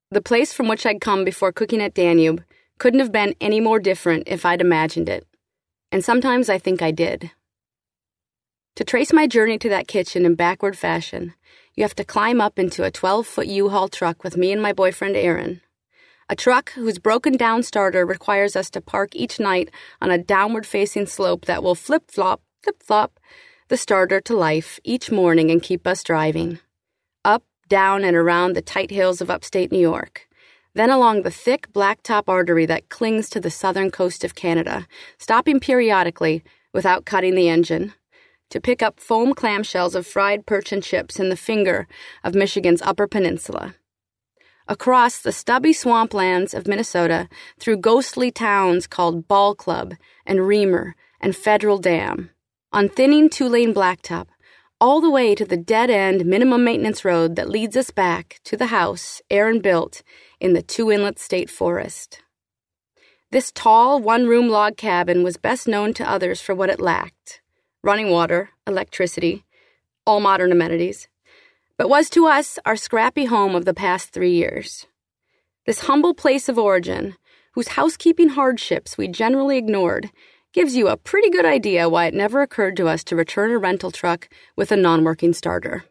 The place from which I'd come before cooking at Danube couldn't have been any more different if I'd imagined it. And sometimes I think I did. To trace my journey to that kitchen in backward fashion, you have to climb up into a 12-foot U-Haul truck with me and my boyfriend Aaron. A truck whose broken-down starter requires us to park each night on a downward-facing slope that will flip-flop the starter to life each morning and keep us driving. Up, down, and around the tight hills of upstate New York. Then along the thick blacktop artery that clings to the southern coast of Canada, stopping periodically without cutting the engine, to pick up foam clamshells of fried perch and chips in the finger of Michigan's Upper Peninsula. Across the stubby swamplands of Minnesota, through ghostly towns called Ball Club and Reamer and Federal Dam, on thinning two-lane blacktop, all the way to the dead-end minimum maintenance road that leads us back to the house Aaron built in the Two Inlet State Forest. This tall, one-room log cabin was best known to others for what it lacked: running water, electricity, all modern amenities, but was to us our scrappy home of the past 3 years. This humble place of origin, whose housekeeping hardships we generally ignored, gives you a pretty good idea why it never occurred to us to return a rental truck with a non-working starter.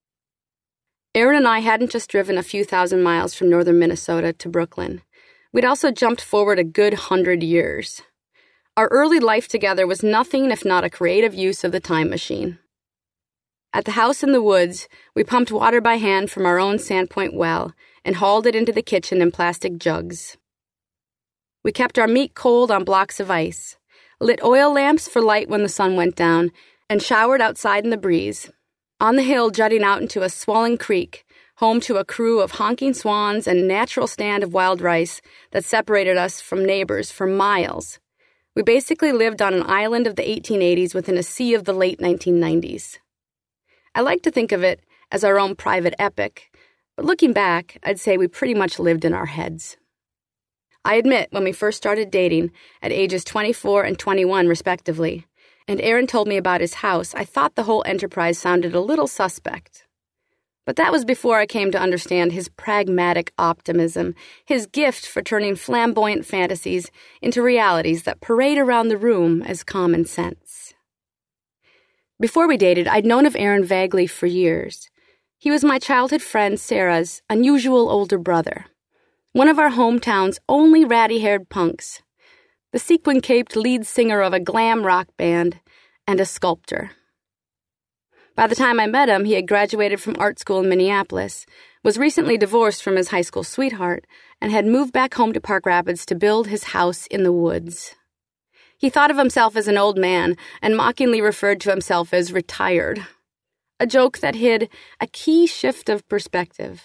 Aaron and I hadn't just driven a few thousand miles from northern Minnesota to Brooklyn. We'd also jumped forward a good 100 years. Our early life together was nothing if not a creative use of the time machine. At the house in the woods, we pumped water by hand from our own Sandpoint well and hauled it into the kitchen in plastic jugs. We kept our meat cold on blocks of ice, lit oil lamps for light when the sun went down, and showered outside in the breeze, on the hill jutting out into a swelling creek, home to a crew of honking swans and natural stand of wild rice that separated us from neighbors for miles. We basically lived on an island of the 1880s within a sea of the late 1990s. I like to think of it as our own private epic, but looking back, I'd say we pretty much lived in our heads. I admit, when we first started dating, at ages 24 and 21 respectively, and Aaron told me about his house, I thought the whole enterprise sounded a little suspect. But that was before I came to understand his pragmatic optimism, his gift for turning flamboyant fantasies into realities that parade around the room as common sense. Before we dated, I'd known of Aaron vaguely for years. He was my childhood friend Sarah's unusual older brother, one of our hometown's only ratty-haired punks, the sequin-caped lead singer of a glam rock band, and a sculptor. By the time I met him, he had graduated from art school in Minneapolis, was recently divorced from his high school sweetheart, and had moved back home to Park Rapids to build his house in the woods. He thought of himself as an old man and mockingly referred to himself as retired, a joke that hid a key shift of perspective.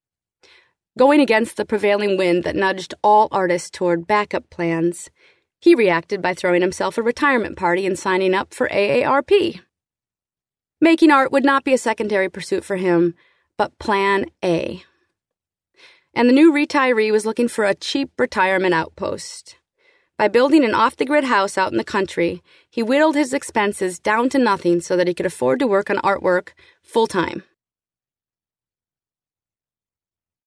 Going against the prevailing wind that nudged all artists toward backup plans, he reacted by throwing himself a retirement party and signing up for AARP. Making art would not be a secondary pursuit for him, but Plan A. And the new retiree was looking for a cheap retirement outpost. By building an off-the-grid house out in the country, he whittled his expenses down to nothing so that he could afford to work on artwork full-time.